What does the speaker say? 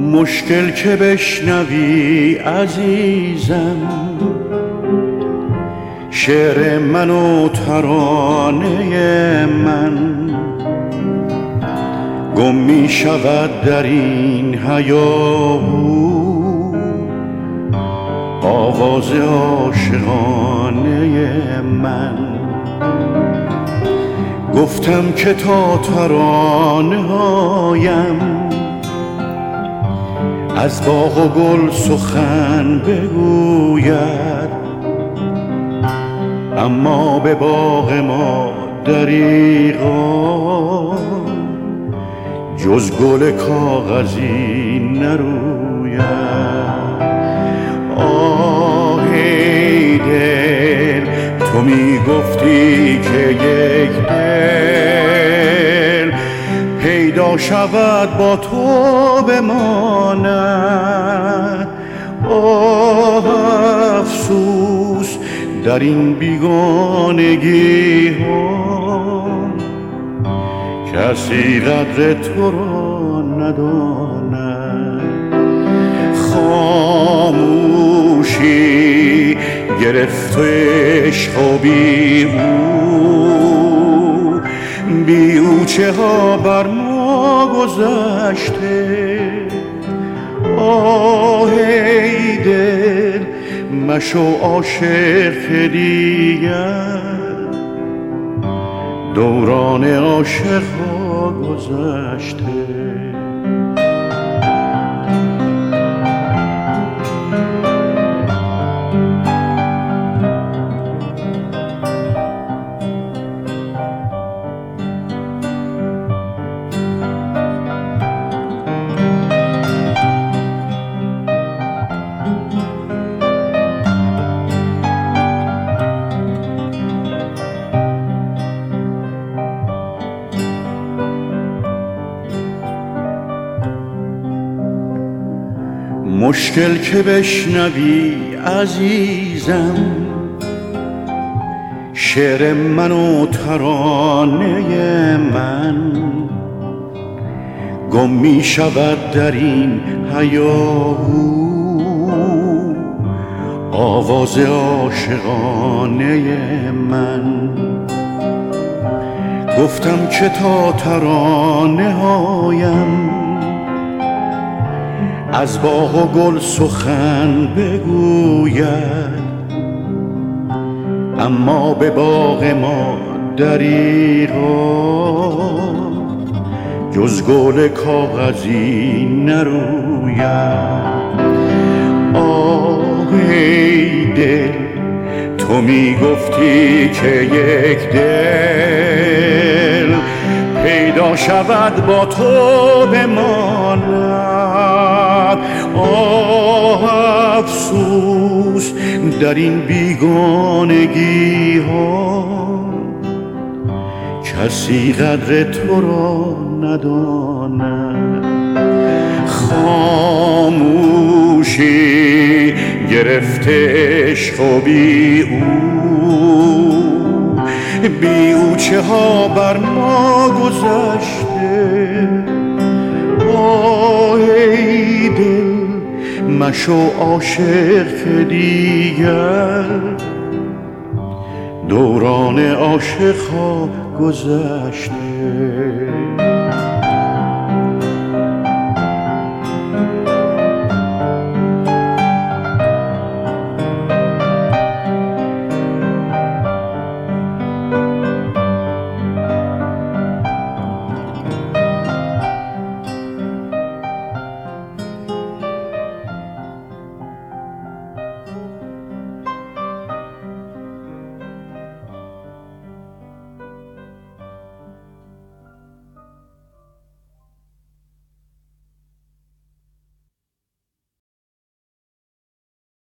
مشکل که بشنوی عزیزم شعر من و ترانه من، گم می شود در این هیاهو آواز عاشقانه من. گفتم که تا ترانه هایم از باغ و گل سخن بگوید، اما به باغ ما دریغا جز گل کاغذی نروید. آه ای دل تو می گفتی که یک دل پیدا شود با تو بماند. آه افسوس در این بیگانگی ها کسی قدر تو را نداند. خاموشی گرفت عشق و بی او چه ها بر ما گذشته. آه ای دل مشو عاشق که دیگر دوران عاشق ها گذشته. مشکل که بشنوی عزیزم شعر من و ترانه من، گم می شود در این هیاهو آواز عاشقانه من. گفتم که تا ترانه هایم از باغ و گل سخن بگوید، اما به باغ ما دریغا جز گل کاغذی نروید. آه ای دل تو می گفتی که یک دل پیدا شود با تو بماند. آه افسوس در این بیگانگی ها کسی قدر تو را نداند. خاموشی گرفت عشق و بی او چه ها بر ما گذشته. آه ای دل مشو عاشق که دیگر دوران عاشق ها گذشته.